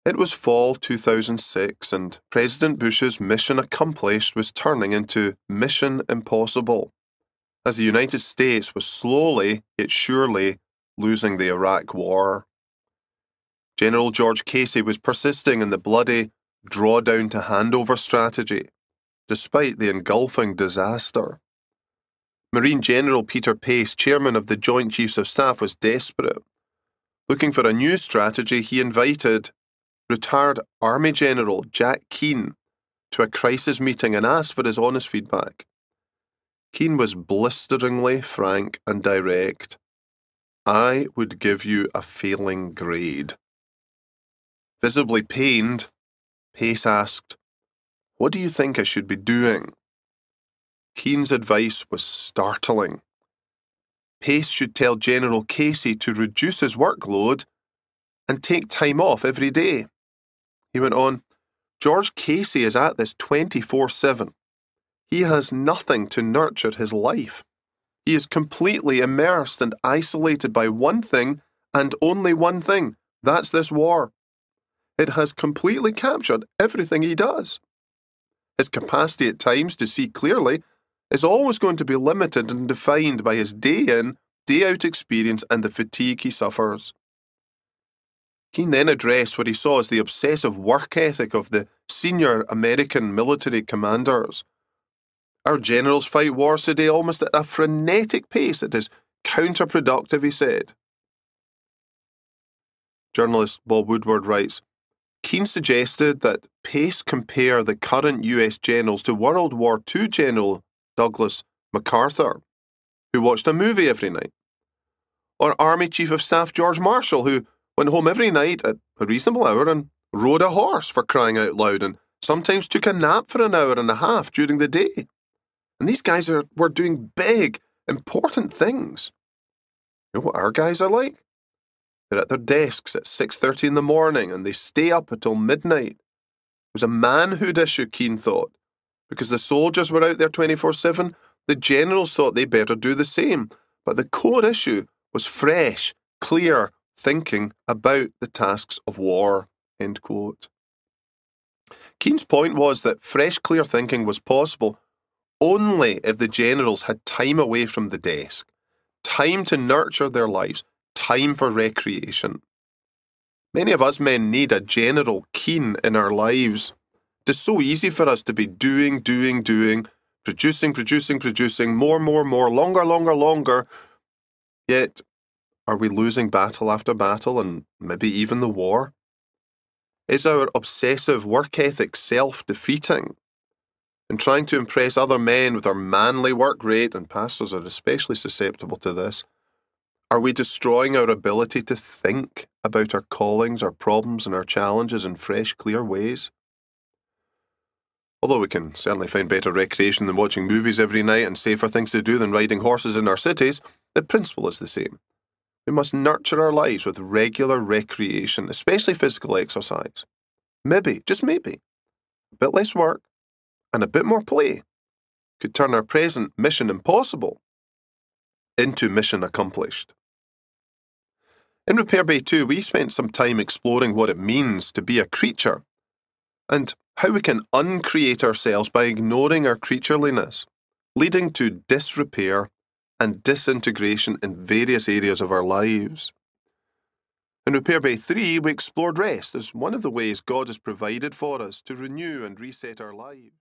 It was fall 2006, and President Bush's mission accomplished was turning into mission impossible, as the United States was slowly yet surely losing the Iraq War. General George Casey was persisting in the bloody drawdown to handover strategy, despite the engulfing disaster. Marine General Peter Pace, chairman of the Joint Chiefs of Staff, was desperate. Looking for a new strategy, he invited retired Army General Jack Keane to a crisis meeting and asked for his honest feedback. Keane was blisteringly frank and direct. "I would give you a failing grade." Visibly pained, Pace asked, "What do you think I should be doing?" Keane's advice was startling. Pace should tell General Casey to reduce his workload and take time off every day. He went on, "George Casey is at this 24/7. He has nothing to nurture his life. He is completely immersed and isolated by one thing and only one thing. That's this war. It has completely captured everything he does. His capacity at times to see clearly is always going to be limited and defined by his day-in, day-out experience and the fatigue he suffers." Keane then addressed what he saw as the obsessive work ethic of the senior American military commanders. "Our generals fight wars today almost at a frenetic pace. It is counterproductive," he said. Journalist Bob Woodward writes, Keane suggested that Pace compare the current US generals to World War II General Douglas MacArthur, who watched a movie every night, or Army Chief of Staff George Marshall, who went home every night at a reasonable hour and rode a horse, for crying out loud, and sometimes took a nap for an hour and a half during the day. And these guys were doing big, important things. You know what our guys are like? They're at their desks at 6:30 in the morning and they stay up until midnight. It was a manhood issue, Keane thought. Because the soldiers were out there 24/7, the generals thought they better do the same. But the core issue was fresh, clear thinking about the tasks of war. End quote. Keane's point was that fresh, clear thinking was possible only if the generals had time away from the desk, time to nurture their lives, time for recreation. Many of us men need a General Keane in our lives. It is so easy for us to be doing, producing, more, longer. Yet, are we losing battle after battle and maybe even the war? Is our obsessive work ethic self-defeating? In trying to impress other men with our manly work rate, and pastors are especially susceptible to this, are we destroying our ability to think about our callings, our problems, and our challenges in fresh, clear ways? Although we can certainly find better recreation than watching movies every night and safer things to do than riding horses in our cities, the principle is the same. We must nurture our lives with regular recreation, especially physical exercise. Maybe, just maybe, a bit less work and a bit more play could turn our present mission impossible into mission accomplished. In Repair Bay 2, we spent some time exploring what it means to be a creature and how we can uncreate ourselves by ignoring our creatureliness, leading to disrepair and disintegration in various areas of our lives. In Repair Bay 3, we explored rest as one of the ways God has provided for us to renew and reset our lives.